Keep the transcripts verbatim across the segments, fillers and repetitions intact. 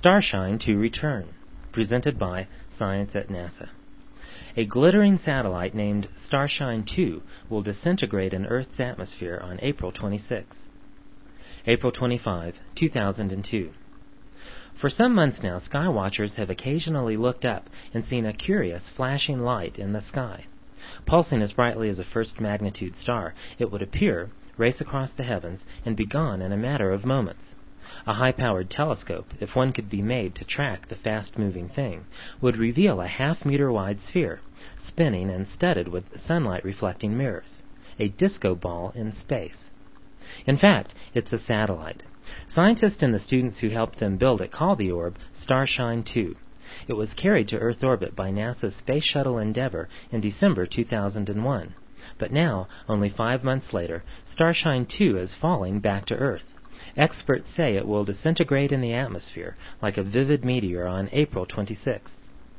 Starshine to return, presented by Science at NASA. A glittering satellite named Starshine two will disintegrate in Earth's atmosphere on April twenty-sixth. April twenty-fifth, two thousand two. For some months now, skywatchers have occasionally looked up and seen a curious flashing light in the sky. Pulsing as brightly as a first-magnitude star, it would appear, race across the heavens, and be gone in a matter of moments. A high-powered telescope, if one could be made to track the fast-moving thing, would reveal a half-meter-wide sphere, spinning and studded with sunlight-reflecting mirrors, a disco ball in space. In fact, it's a satellite. Scientists and the students who helped them build it call the orb Starshine two. It was carried to Earth orbit by NASA's Space Shuttle Endeavour in December two thousand one. But now, only five months later, Starshine two is falling back to Earth. Experts say it will disintegrate in the atmosphere like a vivid meteor on April twenty-sixth.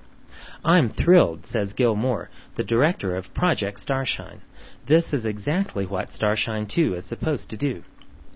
"I'm thrilled," says Gil Moore, the director of Project Starshine. "This is exactly what Starshine two is supposed to do."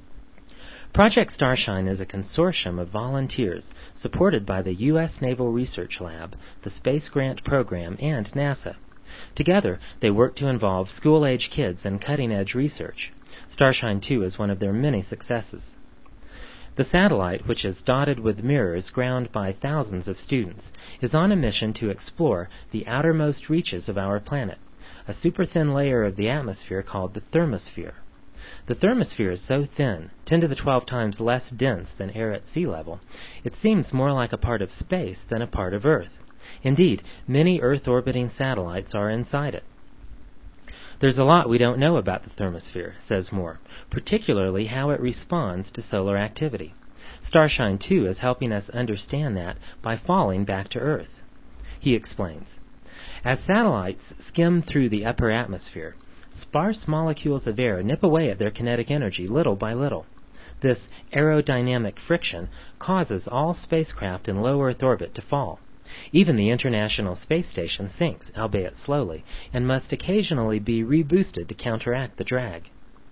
Project Starshine is a consortium of volunteers supported by the U S Naval Research Lab, the Space Grant Program, and NASA. Together, they work to involve school-age kids in cutting-edge research. Starshine two is one of their many successes. The satellite, which is dotted with mirrors ground by thousands of students, is on a mission to explore the outermost reaches of our planet, a super-thin layer of the atmosphere called the thermosphere. The thermosphere is so thin, ten to the twelve times less dense than air at sea level, it seems more like a part of space than a part of Earth. Indeed, many Earth-orbiting satellites are inside it. "There's a lot we don't know about the thermosphere," says Moore, "particularly how it responds to solar activity. Starshine two is helping us understand that by falling back to Earth." He explains, "As satellites skim through the upper atmosphere, sparse molecules of air nip away at their kinetic energy little by little. This aerodynamic friction causes all spacecraft in low Earth orbit to fall. Even the International Space Station sinks, albeit slowly, and must occasionally be reboosted to counteract the drag.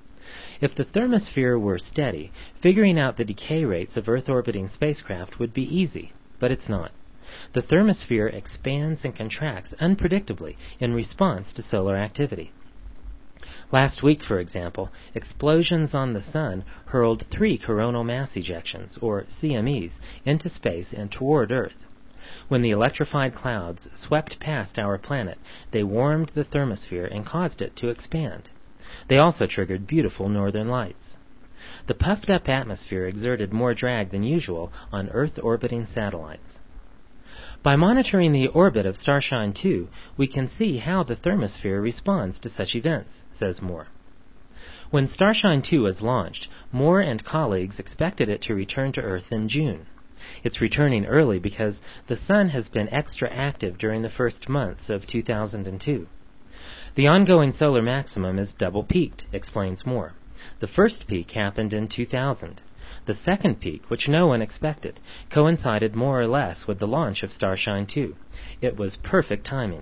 If the thermosphere were steady, figuring out the decay rates of Earth-orbiting spacecraft would be easy, but it's not. The thermosphere expands and contracts unpredictably in response to solar activity. Last week, for example, explosions on the Sun hurled three coronal mass ejections, or C M Es, into space and toward Earth. When the electrified clouds swept past our planet, they warmed the thermosphere and caused it to expand. They also triggered beautiful northern lights. The puffed-up atmosphere exerted more drag than usual on Earth-orbiting satellites. By monitoring the orbit of Starshine two, we can see how the thermosphere responds to such events," says Moore. When Starshine two was launched, Moore and colleagues expected it to return to Earth in June. It's returning early because the Sun has been extra active during the first months of two thousand two. "The ongoing solar maximum is double-peaked," explains Moore. "The first peak happened in two thousand. The second peak, which no one expected, coincided more or less with the launch of Starshine two. It was perfect timing."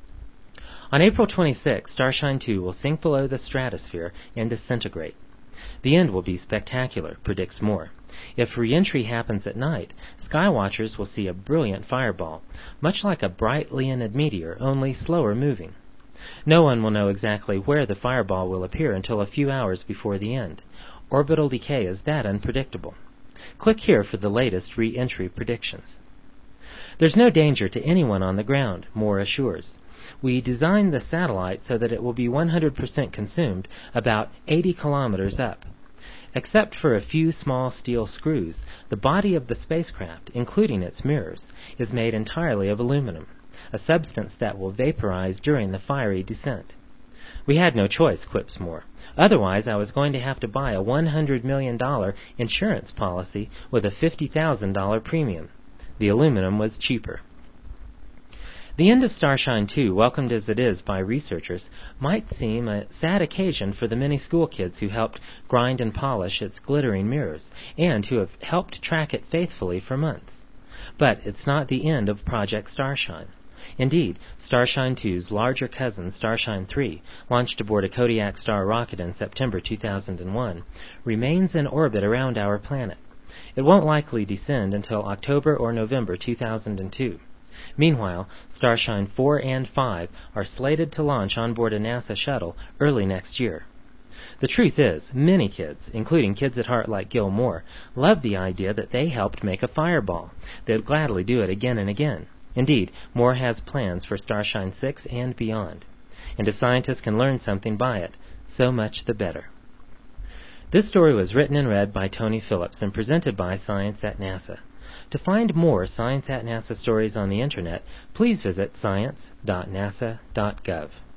On April twenty-sixth, Starshine two will sink below the stratosphere and disintegrate. "The end will be spectacular," predicts Moore. "If re-entry happens at night, skywatchers will see a brilliant fireball, much like a bright Leonid meteor, only slower moving. No one will know exactly where the fireball will appear until a few hours before the end. Orbital decay is that unpredictable." Click here for the latest re-entry predictions. "There's no danger to anyone on the ground," Moore assures. "We designed the satellite so that it will be one hundred percent consumed about eighty kilometers up. Except for a few small steel screws, the body of the spacecraft, including its mirrors, is made entirely of aluminum, a substance that will vaporize during the fiery descent." "We had no choice," quips Moore. "Otherwise, I was going to have to buy a one hundred million dollars insurance policy with a fifty thousand dollars premium. The aluminum was cheaper." The end of Starshine two, welcomed as it is by researchers, might seem a sad occasion for the many school kids who helped grind and polish its glittering mirrors, and who have helped track it faithfully for months. But it's not the end of Project Starshine. Indeed, Starshine two's larger cousin, Starshine three, launched aboard a Kodiak star rocket in September two thousand one, remains in orbit around our planet. It won't likely descend until October or November two thousand two. Meanwhile, Starshine four and five are slated to launch on board a NASA shuttle early next year. The truth is, many kids, including kids at heart like Gil Moore, love the idea that they helped make a fireball. They'd gladly do it again and again. Indeed, Moore has plans for Starshine six and beyond. And a scientist can learn something by it, so much the better. This story was written and read by Tony Phillips and presented by Science at NASA. To find more Science at NASA stories on the Internet, please visit science dot nasa dot gov.